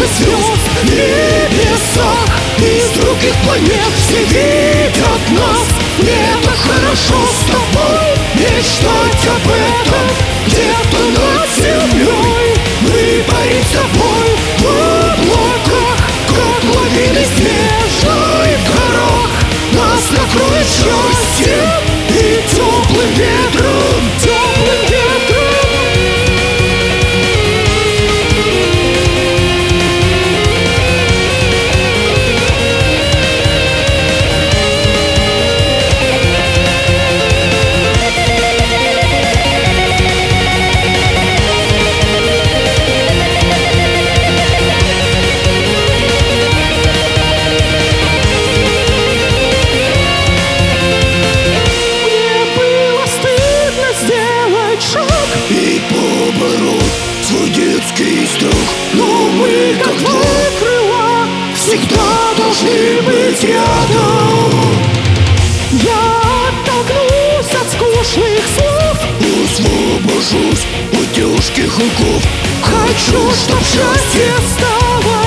и звезд, небесах из других планет все видят нас. Мне так хорошо с тобой мечтать об этом. Где-то над землей мы парим с тобой в облаках, как лавины снежной в горах. Нас накроет счастьем и теплым ветром, теплым ветром. И побороть свой детский страх. Но мы, как два крыла, всегда должны быть рядом. Я оттолкнусь от скучных слов, освобожусь от тяжких оков. хочу, чтоб счастье стало